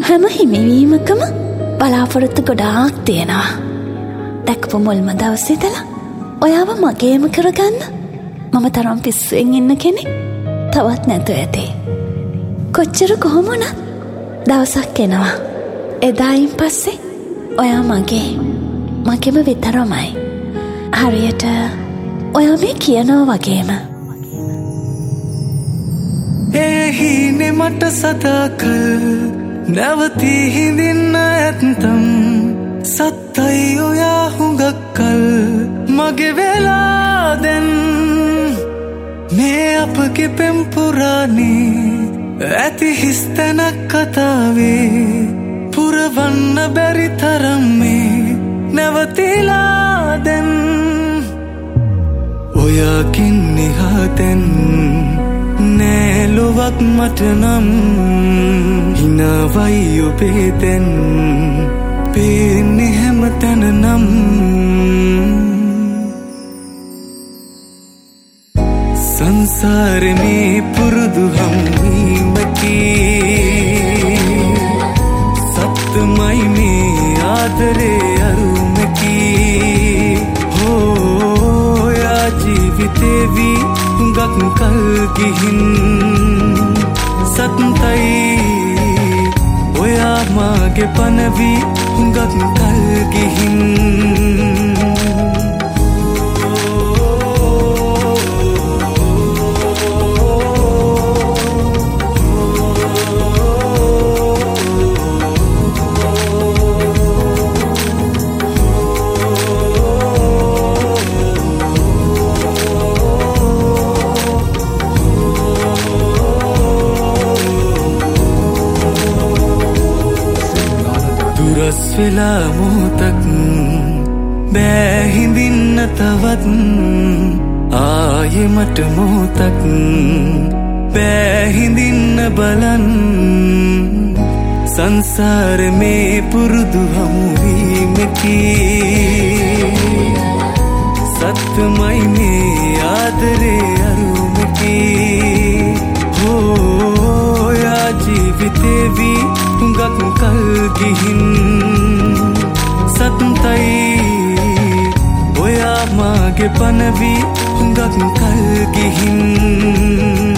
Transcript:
හැම හිමිවීමකම බලාපොරොත්තු ගොඩාක් තියෙනවා. දැක්කපු මුල්ම දවසේ ඉඳලා ඔයාව මගේම කරගන්න මම තරම් පිස්සුවෙන් ඉන්න කෙනෙක් තවත් නැතුව ඇති. කොච්චර කොහොම වුණත් දවසක් එනවා. එදායින් පස්සේ ඔයා මගේම විතරමයි. හරියට ඔයා මේ කියනවා වගේම. එහිනේ මට සදාකල් නැවතී හිඳින්න ඇත්තම් සත්තයි ඔයා හුඟක්කල් මගේ වෙලා දැන් මේ අපගේ පෙම්පුරානේ ඇති හිස්තැනක් කතාවේ පුරවන්න බැරි තරම් මේ නැවතිලා දැන් ඔයාකින් නිහාතැන් නෑලොවක් මට නම් හිනාවයි ඔබේ දැන් පේන්නේ හැම තැන නම් සංසාරේ මේ පුරුදු හම්වීමකි සත්‍යමයි මේ ආදරේ අරුමකි හෝයා ජීවිතේ වී හුඟක් කල් ගිහින් සත්‍යයි ඔයා මාගේ පනවී හුඟක් කල් ගිහින් දුරස් වෙලා මොහොතක් බෑ හිඳින්න තවත් ආයේ මට මොහොතක් බෑ හිඳින්න බලන් සංසාරේ මේ පුරුදු හමුවීමකි සත්‍යමයි මේ ආදරේ අරුමකි හෝයා ජීවිතේ වී හුඟක් කල් ගිහින් සත්‍යයි ඔයා මාගේ පනවී හුඟක් කල් ගිහින්